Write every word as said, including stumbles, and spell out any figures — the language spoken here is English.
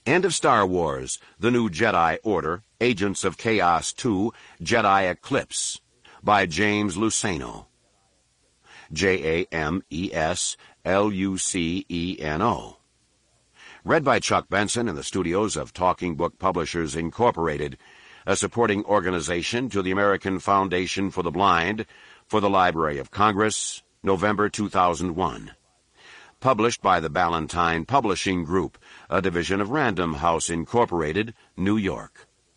End of Star Wars, The New Jedi Order, Agents of Chaos two, Jedi Eclipse, by James Luceno. J A M E S L U C E N O. Read by Chuck Benson in the studios of Talking Book Publishers, Incorporated, a supporting organization to the American Foundation for the Blind, for the Library of Congress, November two thousand one. Published by the Ballantine Publishing Group, a division of Random House, Incorporated, New York.